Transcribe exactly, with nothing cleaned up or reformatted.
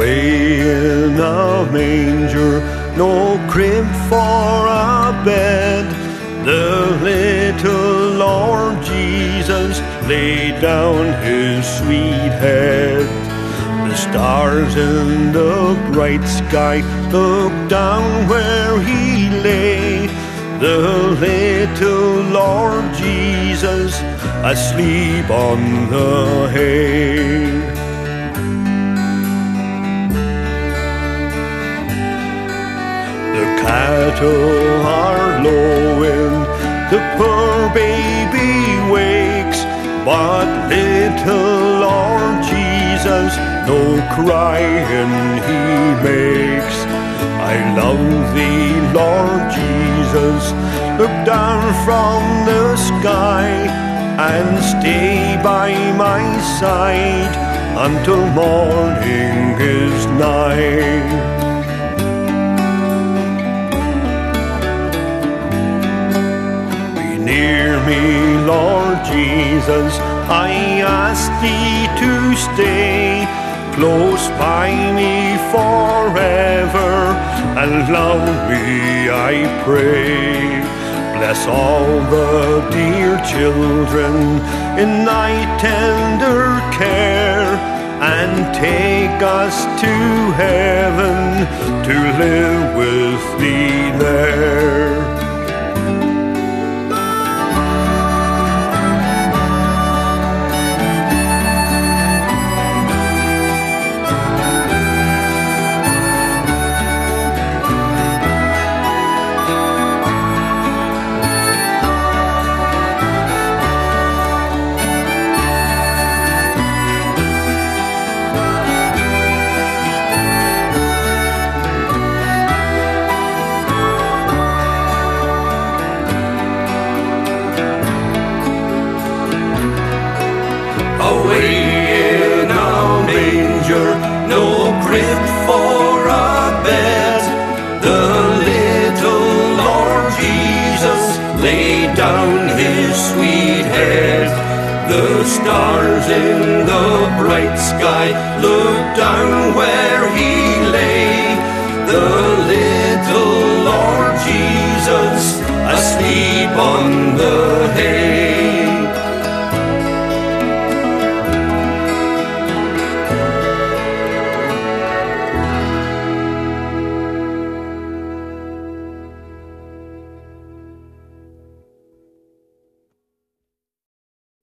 away in a manger, no crib for a bed, the little Lord Jesus laid down his sweet head. The stars in the bright sky looked down where he lay, the little Lord Jesus asleep on the hay. The cattle are lowing, the poor baby wakes, but little Lord Jesus no crying he makes. I love thee, Lord Jesus, look down from the sky and stay by my side until morning is nigh. Near me, Lord Jesus, I ask thee to stay close by me forever, and love me, I pray. Bless all the dear children in thy tender care, and take us to heaven to live with thee there. Away in a manger, no crib for a bed, the little Lord Jesus laid down his sweet head. The stars in the bright sky looked down where he